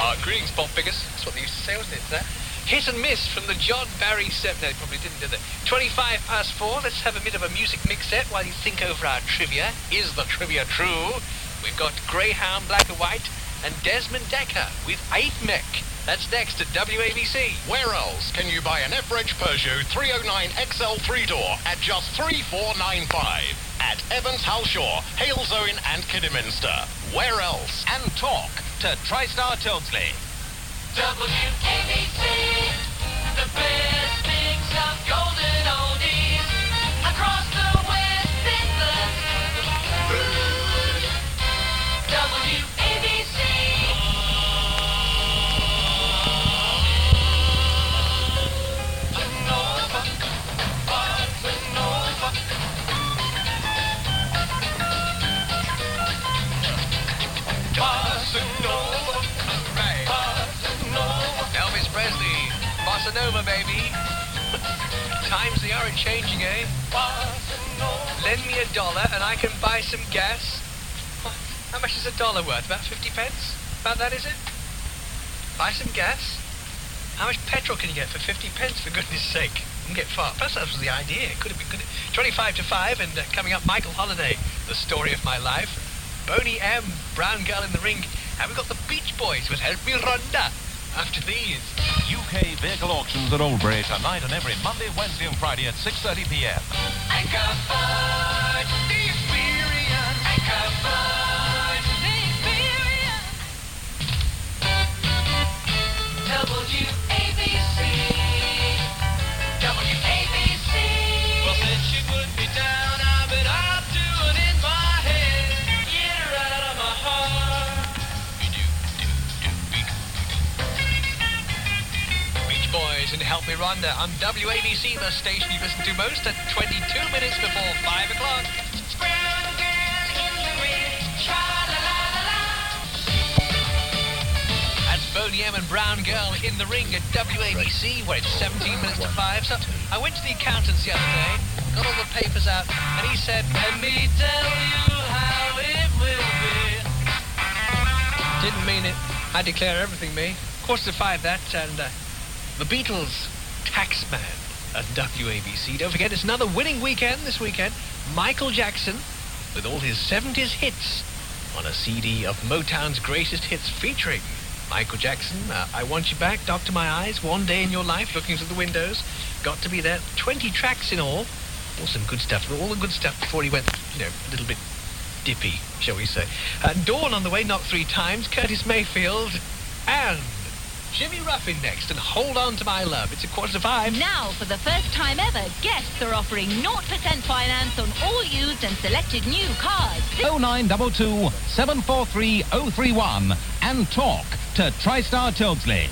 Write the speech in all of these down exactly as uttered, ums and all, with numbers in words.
Uh, greetings, pop figures. That's what they used to say, wasn't it? That hit and miss from the John Barry set. No, they probably didn't, did they? twenty-five past four. Let's have a bit of a music mix set while you think over our trivia. Is the trivia true? We've got Greyhound, Black and White, and Desmond Decker with eight Mech. That's next at W A B C. Where else can you buy an F-Reg Peugeot three oh nine X L three-door at just three thousand four hundred ninety-five? At Evans, Halshaw, Halesowen and Kidderminster. Where else? And talk to TriStar Tildesley. W A B C, the best mix of golden oldies across the West Midlands. W A B C. Elvis Presley, Bossa Nova, baby. Times they aren't changing, eh? Lend me a dollar and I can buy some gas. How much is a dollar worth? About fifty pence? About that, is it? Buy some gas? How much petrol can you get for fifty pence, for goodness sake? You can get far. Perhaps that was the idea. Could have been, could it? twenty-five to five, and uh, coming up, Michael Holiday, the story of my life. Boney M, Brown Girl in the Ring. And we've got the Beach Boys with Help Me Rhonda. After these. U K Vehicle Auctions at Oldbury tonight and every Monday, Wednesday and Friday at six thirty p m. Anchor Ford, the experience. Anchor Ford, the experience. W A B C. W A B C. Well, since she put me down, I've been up doing in my head. Get her out of my heart. Beach Boys and Help Me Rhonda on W A B C, the station you listen to most at twenty-two minutes before five o'clock. Brown girl in the ring, tra-la-la-la-la. That's Boney M and Brown Girl in the Ring at W A B C, where it's seventeen minutes to five. So I went to the accountant's the other day, got all the papers out, and he said, Let me tell you how it will be. didn't mean it. I declare everything me. Quarter to five, that, and uh, the Beatles, Taxman at W A B C. Don't forget, it's another winning weekend this weekend. Michael Jackson with all his seventies hits on a C D of Motown's greatest hits featuring Michael Jackson. Uh, I Want You Back, Doctor My Eyes, One Day in Your Life, Looking Through the Windows. Got to be there. twenty tracks in all. All some good stuff. All the good stuff before he went, you know, a little bit dippy, shall we say. Uh, Dawn on the way, Not Three Times, Curtis Mayfield, and Jimmy Ruffin next, and Hold On to My Love. It's a quarter to five. Now, for the first time ever, guests are offering zero percent finance on all used and selected new cars. oh nine two two, seven four three, oh three one and talk to TriStar Tildesley.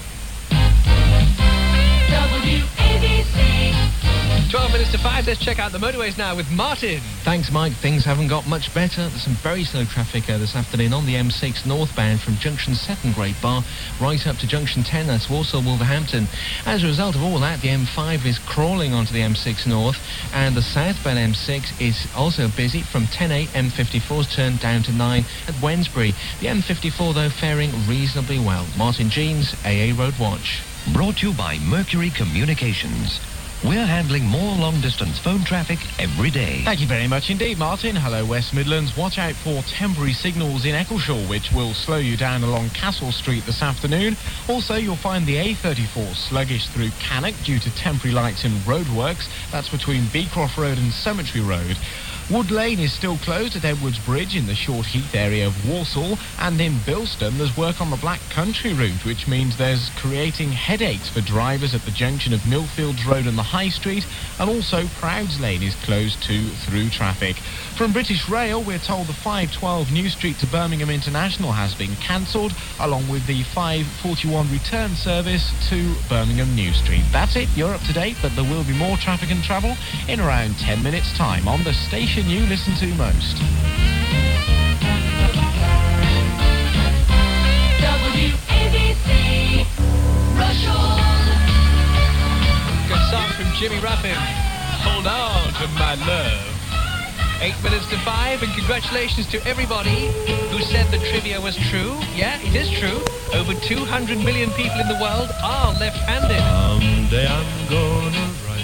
W A B C. twelve minutes to five. Let's check out the motorways now with Martin. Thanks, Mike. Things haven't got much better. There's some very slow traffic uh, this afternoon on the M six northbound from junction seven Great Bar right up to junction ten. That's Walsall Wolverhampton. As a result of all that, the M five is crawling onto the M six north, and the southbound M six is also busy from ten A. M fifty-four's turned down to nine at Wednesbury. The M fifty-four, though, faring reasonably well. Martin Jeans, A A Road Watch. Brought to you by Mercury Communications. We're handling more long-distance phone traffic every day. Thank you very much indeed, Martin. Hello, West Midlands. Watch out for temporary signals in Eccleshall, which will slow you down along Castle Street this afternoon. Also, you'll find the A thirty-four sluggish through Cannock due to temporary lights and roadworks. That's between Beecroft Road and Cemetery Road. Wood Lane is still closed at Edwards Bridge in the Short Heath area of Walsall, and in Bilston there's work on the Black Country route, which means there's creating headaches for drivers at the junction of Millfields Road and the High Street, and also Prouds Lane is closed to through traffic. From British Rail, we're told the five twelve New Street to Birmingham International has been cancelled, along with the five forty-one return service to Birmingham New Street. That's it, you're up to date, but there will be more traffic and travel in around ten minutes' time on the station you listen to most. W A B C. Russell. Good song from Jimmy Ruffin. Hold on to my love. Eight minutes to five, and congratulations to everybody who said the trivia was true. Yeah, it is true. Over two hundred million people in the world are left-handed. Someday I'm gonna write.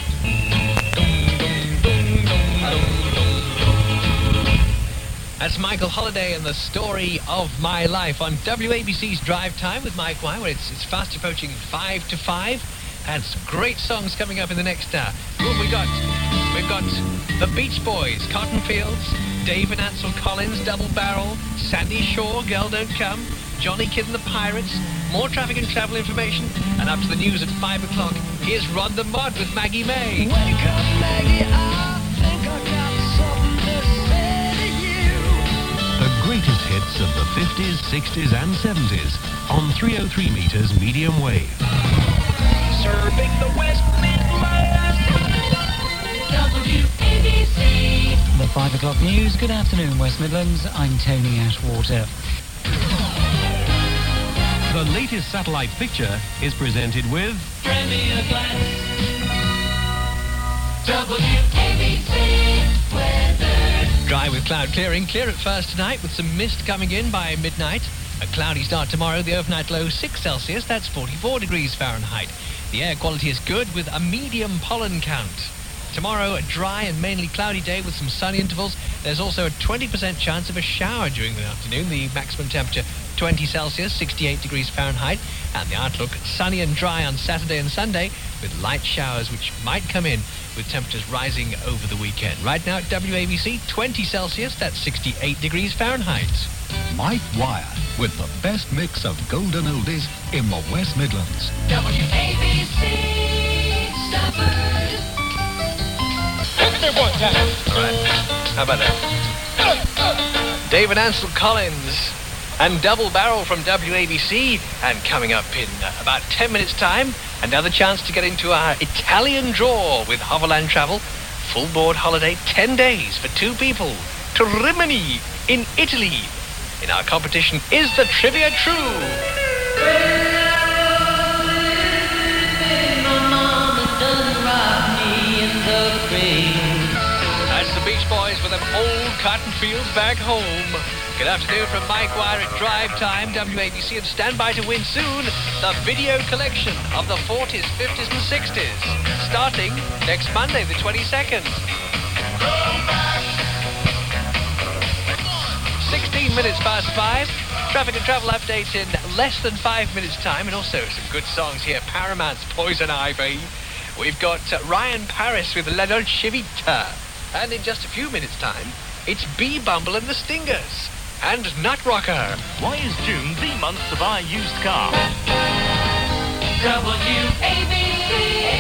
That's Michael Holiday and the story of my life on W A B C's Drive Time with Mike Wire, where it's, it's fast approaching five to five. And some great songs coming up in the next hour. Who have we got? We've got the Beach Boys, Cotton Fields, Dave and Ansel Collins, Double Barrel, Sandy Shaw, Girl Don't Come, Johnny Kidd and the Pirates, more traffic and travel information, and up to the news at five o'clock. Here's Rod the Mod with Maggie May. Wake up, Maggie, I think I got something to say to you. The greatest hits of the fifties, sixties and seventies on three oh three meters medium wave. Serving the West Midlands. W A B C. The five o'clock news. Good afternoon, West Midlands. I'm Tony Ashwater. The latest satellite picture is presented with Premier Glass. W A B C weather. Dry with cloud clearing. Clear at first tonight with some mist coming in by midnight. A cloudy start tomorrow. The overnight low six Celsius. That's forty-four degrees Fahrenheit. The air quality is good with a medium pollen count. Tomorrow, a dry and mainly cloudy day with some sunny intervals. There's also a twenty percent chance of a shower during the afternoon. The maximum temperature twenty Celsius, sixty-eight degrees Fahrenheit. And the outlook, sunny and dry on Saturday and Sunday with light showers which might come in with temperatures rising over the weekend. Right now at W A B C, twenty Celsius, that's sixty-eight degrees Fahrenheit. Mike Wire with the best mix of golden oldies in the West Midlands. W A B C Stafford. All right, how about that? Dave and Ansel Collins and Double Barrel from W A B C. And coming up in uh, about ten minutes' time, another chance to get into our Italian draw with Hoverland Travel. Full board holiday, ten days for two people to Rimini in Italy. In our competition, Is the Trivia True? That's the Beach Boys with them old cotton fields back home. Good afternoon from Mike Wire at Drive Time, W A B C, and stand by to win soon the video collection of the forties, fifties and sixties, starting next Monday, the twenty-second. sixteen minutes past five. Traffic and travel update in less than five minutes' time, and also some good songs here. Paramount's Poison Ivy. We've got uh, Ryan Paris with La Dolce Vita. And in just a few minutes' time, it's Bee Bumble and the Stingers. And Nut Rocker. Why is June the month to buy a used car? W A B C